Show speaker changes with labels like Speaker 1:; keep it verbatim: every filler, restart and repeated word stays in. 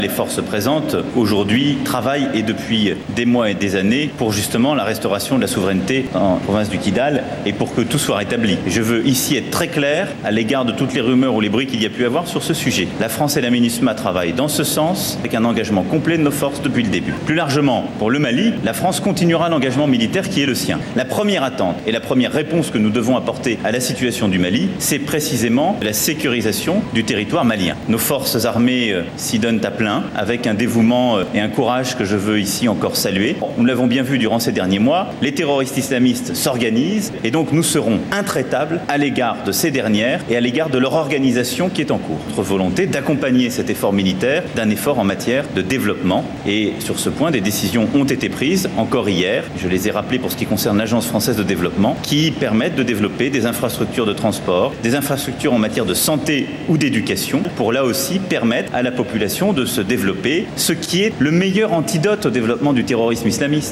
Speaker 1: Les forces présentes aujourd'hui travaillent et depuis des mois et des années pour justement la restauration de la souveraineté en province du Kidal et pour que tout soit rétabli. Je veux ici être très clair à l'égard de toutes les rumeurs ou les bruits qu'il y a pu avoir sur ce sujet. La France et la MINUSMA travaillent dans ce sens avec un engagement complet de nos forces depuis le début. Plus largement, pour le Mali, la France continuera l'engagement militaire qui est le sien. La première attente et la première réponse que nous devons apporter à la situation du Mali, c'est précisément la sécurisation du territoire malien. Nos forces armées euh, s'y donnent à plein avec un dévouement euh, et un courage que je veux ici encore saluer. Nous l'avons bien vu durant ces derniers mois, les terroristes islamistes s'organisent et donc nous serons intraitables à l'égard de ces dernières et à l'égard de leur organisation qui est en cours. Notre volonté d'accompagner cet effort militaire d'un effort en matière de développement et sur ce point des décisions ont été prises encore hier, je les ai rappelées pour ce qui concerne l'Agence française de développement, qui permettent de développer des infrastructures de transport, des infrastructures en matière de santé ou d'éducation pour là aussi permettre à la population de se développer, ce qui est le meilleur antidote au développement du terrorisme islamiste.